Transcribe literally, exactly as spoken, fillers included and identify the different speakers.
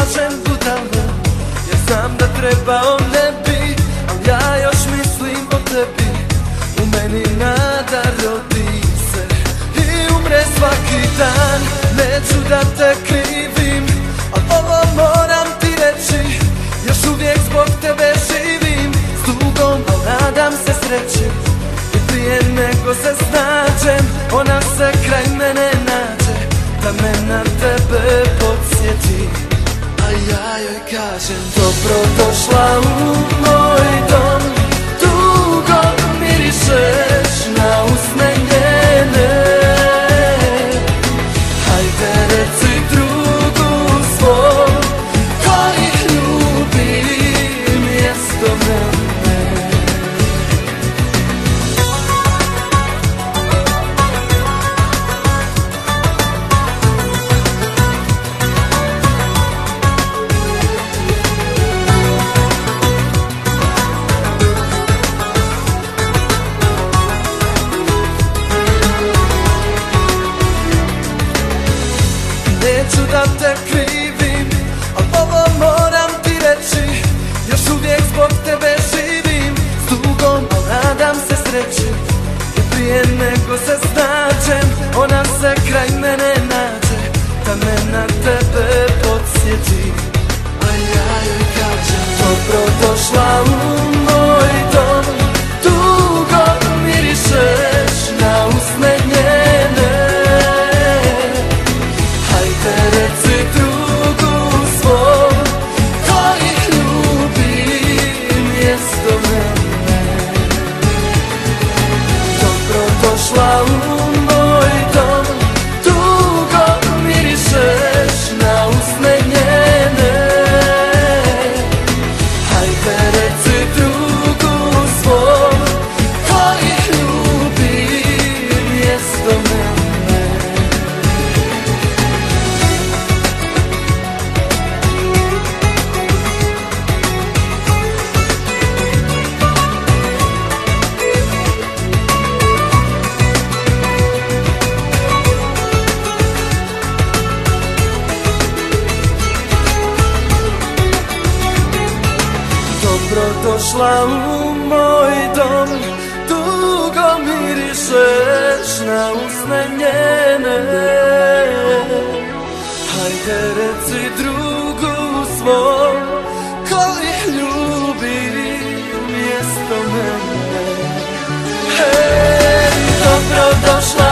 Speaker 1: kažem budalo, jer znam da trebao ne bi, al ja još mislim o tebi. U meni nada rodi se i umre svaki dan. Neću da te krivim, al ovo moram ti reći, još uvijek zbog tebe živim. S tugom, al nadam se sreći, i prije nego se snađem, ona se kraj mene nađe, da me na tebe podsjeti. A ja joj kažem dobro došla u moj dom, tugo mirišeš na usne njene. Hajde reci drugu svom, koji ljubi mjesto mene. Neću da te krivim, al ovo moram ti reći, još uvijek zbog tebe živim. S tugom, al nadam se sreći, i prije nego se snađem, ona se kraj mene nađe, da me na tebe podsjeti. A ja joj kažem dobro došla u moj dom, tugo mirišeš na usne njene. Reci drugu svom, koji ljubi mjesto mene. Dobro došla u moj dom, tugo mirišeš na usne njene. Hajde reci drugu svom, koji ljubi mjesto mene. Dobro došla u moj dom, tugo mirišeš na usne njene. Hajde reci drugu svom, koji ljubi mjesto mene. Hej, dobro došla